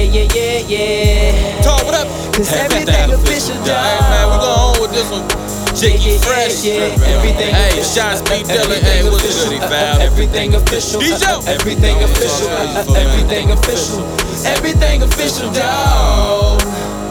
yeah. Talk, what up? Cause everything official, dog. Hey, man, we go on with this one. Jiggy Fresh. Everything Hey, Sean Speed Dillon. Hey, what's good, fam? Everything official. Everything official. Everything official. Everything official, dog.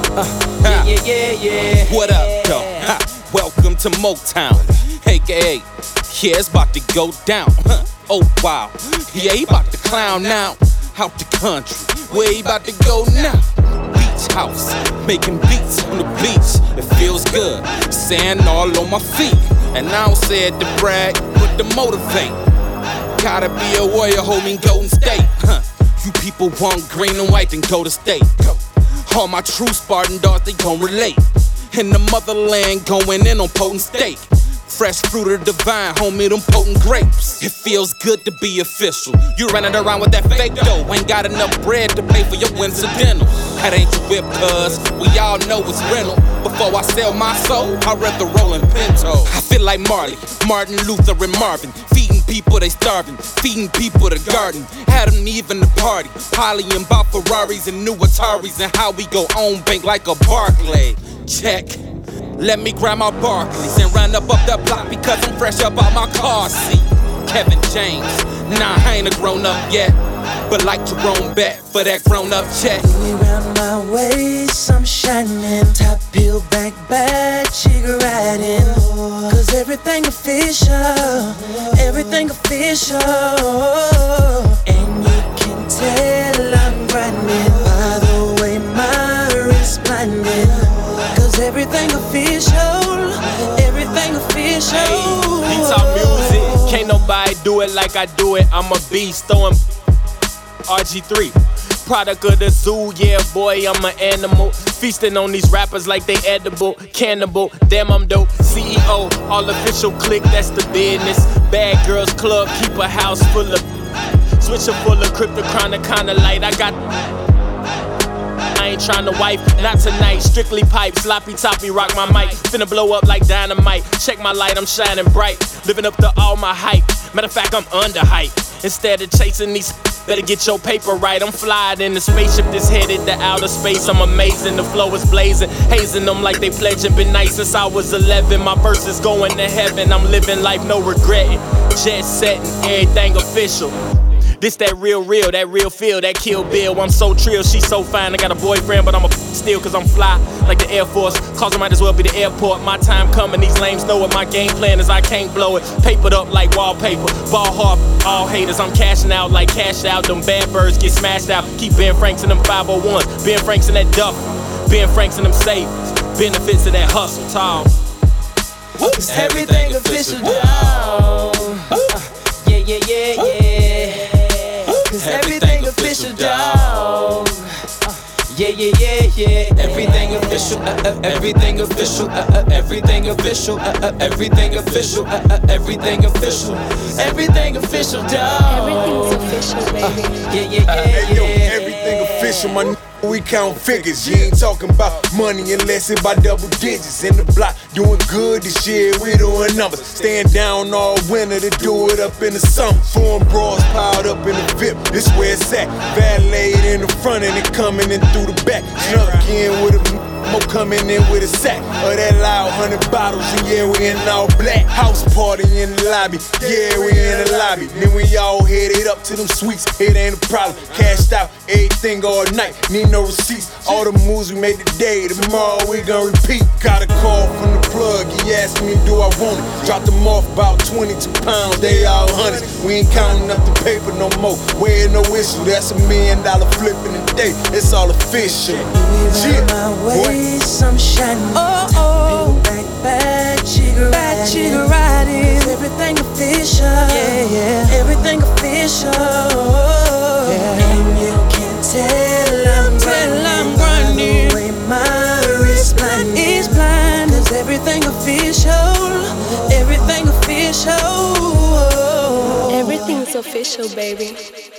Yeah. What up, though? Welcome to Motown, aka, yeah, it's about to go down. Oh, wow. Yeah, he about to clown now. Out the country, where he about to go now? Beach house, making beats on the beach. It feels good, sand all on my feet. And I don't say it to brag, but to motivate. Gotta be a warrior, homie, Golden State. You people want green and white, then go to state. All my true Spartan dogs, they gon' relate. In the motherland, going in on potent steak. Fresh fruit of the vine, homie, them potent grapes. It feels good to be official. You running around with that fake dough, ain't got enough bread to pay for your incidental. That ain't your whip, cuz we all know it's rental. Before I sell my soul, I'd rather roll in Pinto. I feel like Marley, Martin Luther and Marvin. Feeding people, they starving. Feeding people the garden. Had them even the party. Polying about Ferraris and new Ataris. And how we go on bank like a Barclay. Check. Let me grab my Barclays and run up the block because I'm fresh up out my car seat. Kevin James, nah, I ain't a grown up yet, but like Jerome Bet for that grown up check. Around my waist, I'm shining. Top heel, back, jigger riding. Cause everything official, everything official. And you can tell I'm grinding by the way my wrist blinding. Cause everything official, everything official. Hey, beats out music, can't nobody do it like I do it. I'm a beast, throwing RG3. Product of the zoo, yeah boy, I'm an animal. Feasting on these rappers like they edible, cannibal, damn I'm dope. CEO, all official clique, that's the business. Bad girls club, keep a house full of switcher full of cryptochronic, kinda light. I got I ain't tryna wife, not tonight. Strictly pipe, sloppy toppy, rock my mic. Finna blow up like dynamite. Check my light, I'm shining bright. Living up to all my hype. Matter of fact, I'm under hype. Instead of chasing these, better get your paper right. I'm flying in the spaceship that's headed to outer space. I'm amazing, the flow is blazing. Hazing them like they pledging. Been nice since I was 11. My verse is going to heaven. I'm living life, no regretting. Jet setting, everything official. This that real feel, that Kill Bill. I'm so trill, she so fine. I got a boyfriend, but I'm a still cause I'm fly like the Air Force. Cause I might as well be the airport. My time coming, these lames know what my game plan is. I can't blow it. Papered up like wallpaper. Ball hard, all haters. I'm cashing out like cash out. Them bad birds get smashed out. Keep Ben Franks in them 501s. Ben Franks in that duff. Ben Franks in them savings. Benefits of that hustle, tall. It's everything official, dog. Yeah. Cause everything official, dog. Yeah. Everything official, everything official, everything official, everything official, everything official, everything official, dog. Everything's official, baby. Yeah. Everything official, my we count figures. You ain't talking about money unless it by double digits. In the block, doing good this year, we doing numbers. Staying down all winter to do it up in the summer. Foreign bras piled up in the VIP, this where it's at. Valeted in the front and it coming in through the back. Snuck in with a more coming in with a sack of that loud 100 bottles, and yeah, we in all black. House party in the lobby, yeah, we in the lobby. Then we all headed up to them suites, it ain't a problem. Cashed out everything all night, need no receipts. All the moves we made today, tomorrow we gon' repeat. Got a call from the plug, he asked me do I want it. Dropped them off about 22 pounds, they all hundreds. We ain't counting up the paper no more, weighing no issue. That's $1 million flip in a day, it's all official. My waist, I'm shining. Oh. Back, jigger riding. Everything official. Yeah. Everything official. Yeah. And you can tell I'm grinding. The way my wrist is blind. Cause everything official. Everything official. Everything's official, baby.